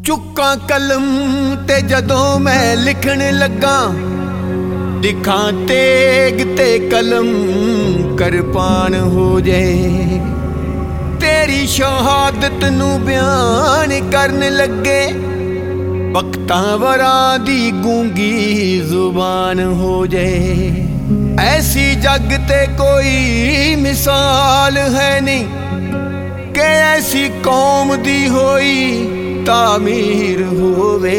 चुक्का कलम ते जदों मैं लिखण लगा, दिखां तेग ते कलम करपान हो जाए। तेरी शहादत नू बयान करन लगे, वक्तां वरां दी गूंगी जुबान हो जाए। ऐसी जग ते कोई मिसाल है नहीं कि ऐसी कौम दी होई तामीर होवे।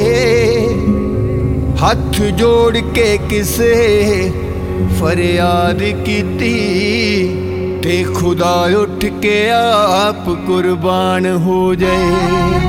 हथ जोड़ के किसे फरियाद कीती ते खुदा उठ के आप कुर्बान हो जाए।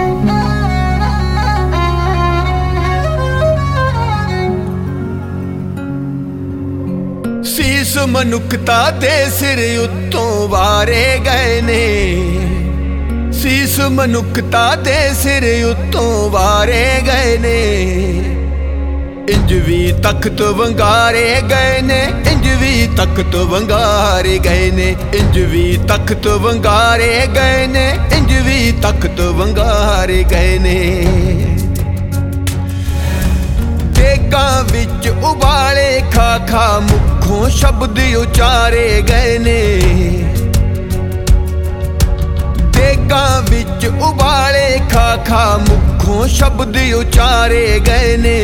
सीस मनुखता दे सिर उत्तों वारे गए ने, सीस मनुखता दे सिर उत्तों वारे गए ने। इंज भी तख्त वंगारे गए ने, इंज भी तख्त वंगारे गए ने, इंज भी तख्त वंगारे गए ने, इंज भी तख्त वंगारे गए ने। देगां विच उबाले खा खा मुखों शब्द उचारे गए ने। देगां विच उबाले खा खा मुखों शब्द उचारे गए ने।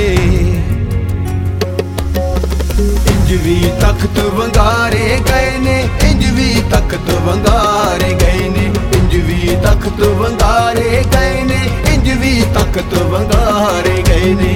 इंज भी तख्त वंगारे गए ने, इंज भी तख्त वंगारे गए ने, इंज भी तख्त वंगारे गए ने, इंज भी तख्त वंगारे गए ने।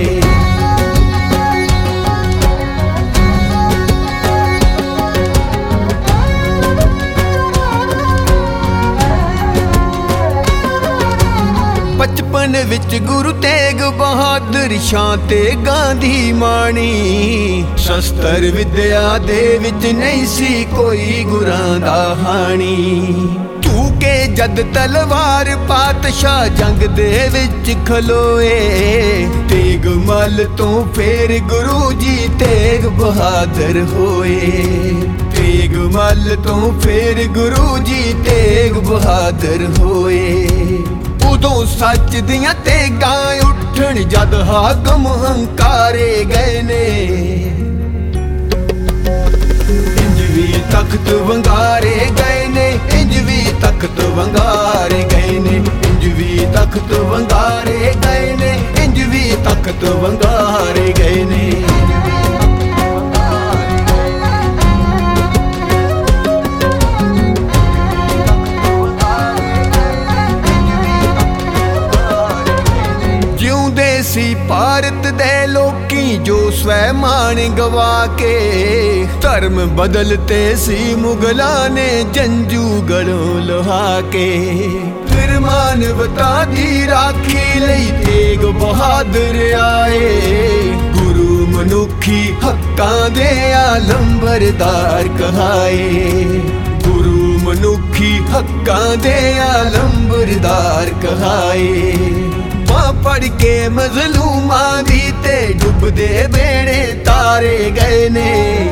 बचपन विच गुरु तेग बहादुर शां ते गांधी माणी। शस्त्र विद्या दे विच नहीं सी कोई गुरां दा हाणी। तू के जद तलवार पातशाह जंग दे विच खलोए। तेग मल तो फेर गुरु जी तेग बहादुर होए। तेग मल तो फेर गुरु जी तेग बहादुर होए। उदों सच दियां तेगां उठण जद हाकम हंकारे गए ने। इंज भी तख्त वंगारे गए ने, इंज भी तख्त वंगारे गए ने, इंज भी तख्त वंगारे गए ने, इंज भी तख्त वंगारे गए ने। सी भारत दे लोकी जो स्वैमान गवा के। धर्म बदलते सी मुगलां ने जंजू गलों लहा के। फिर मानवता दी राखी लई तेग बहादुर आए। गुरु मनुखी हक्कां दे आलंबरदार कहाए। गुरु मनुखी हक्कां दे आलंबरदार कहाए। पढ़ के मजलूमां दी ते डुबदे बेड़े तारे गए ने।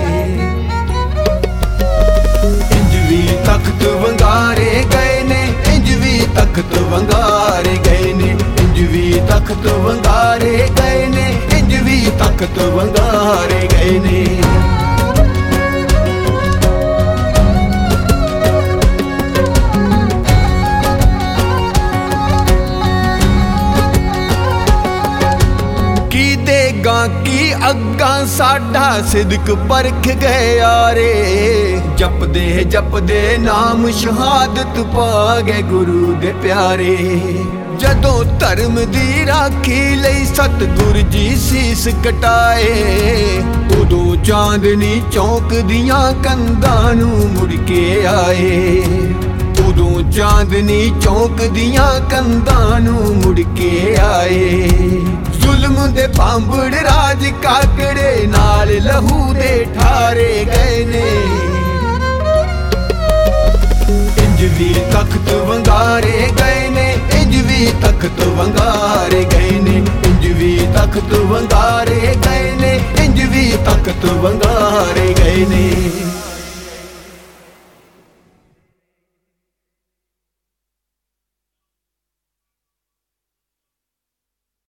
इंज भी तख्त वंगारे गए ने, इंज भी तख्त वंगारे गए ने, इंज भी तख्त वंगारे गए ने, इंज भी तख्त वंगारे गए ने। की अग्गां साडा सिदक परख गए यारे। जपदे नाम शहादत पा गए गुरु दे प्यारे। जदों धर्म दी राखी लई सतगुर जी सीस कटाए। उदों चांदनी चौक दियां कंधां नूं मुड़ के आए। उदों चांदनी चौक दियां कंधां नूं मुड़ के आए। जुल्म दे पांबड़ राज काकड़े नाल लहू दे ठारे गए ने। इंज भी तख्त वंगारे गए ने, इंज भी तख्त वंगारे गए ने, इंज भी तख्त वंगारे गए ने, इंज भी तख्त वंगारे गए ने।